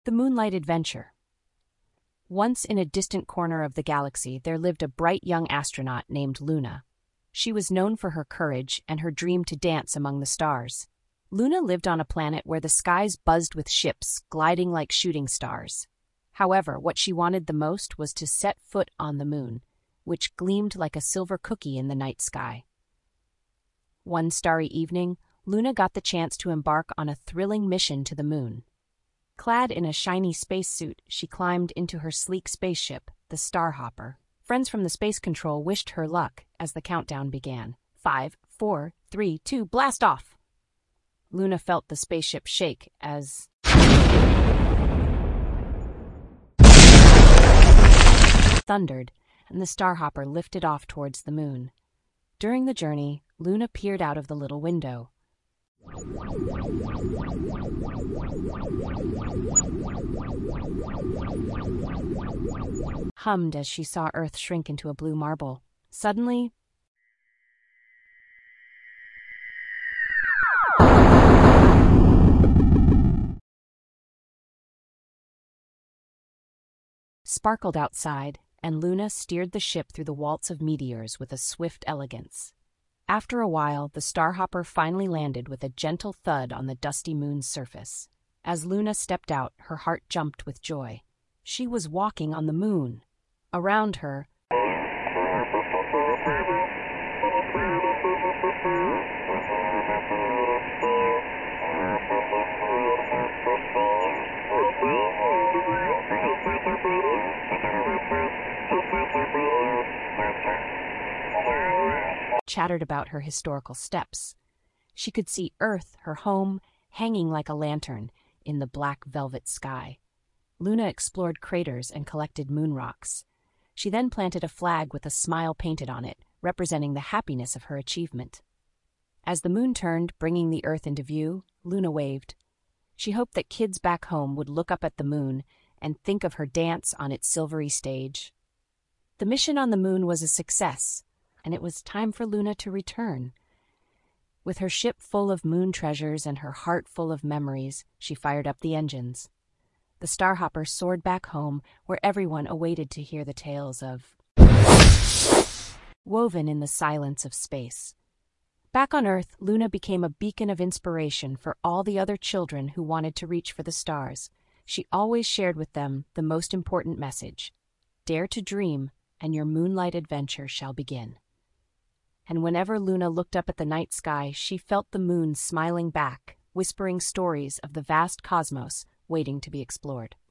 The Moonlight Adventure. Once in a distant corner of the galaxy, there lived a bright young astronaut named Luna. She was known for her courage and her dream to dance among the stars. Luna lived on a planet where the skies buzzed with ships, gliding like shooting stars. However, what she wanted the most was to set foot on the moon, which gleamed like a silver cookie in the night sky. One starry evening, Luna got the chance to embark on a thrilling mission to the moon. Clad in a shiny spacesuit, she climbed into her sleek spaceship, the Starhopper. Friends from the Space Control wished her luck as the countdown began. 5, 4, 3, 2, blast off! Luna felt the spaceship shake as thundered, and the Starhopper lifted off towards the moon. During the journey, Luna peered out of the little window. Hummed as she saw Earth shrink into a blue marble. Suddenly, sparkled outside, and Luna steered the ship through the waltz of meteors with a swift elegance. After a while, the Starhopper finally landed with a gentle thud on the dusty moon's surface. As Luna stepped out, her heart jumped with joy. She was walking on the moon. Around her, chattered about her historical steps. She could see Earth, her home, hanging like a lantern in the black velvet sky. Luna explored craters and collected moon rocks. She then planted a flag with a smile painted on it, representing the happiness of her achievement. As the moon turned, bringing the Earth into view, Luna waved. She hoped that kids back home would look up at the moon and think of her dance on its silvery stage. The mission on the moon was a success, and it was time for Luna to return. With her ship full of moon treasures and her heart full of memories, she fired up the engines. The Starhopper soared back home, where everyone awaited to hear the tales of woven in the silence of space. Back on Earth, Luna became a beacon of inspiration for all the other children who wanted to reach for the stars. She always shared with them the most important message: dare to dream, and your moonlight adventure shall begin. And whenever Luna looked up at the night sky, she felt the moon smiling back, whispering stories of the vast cosmos waiting to be explored.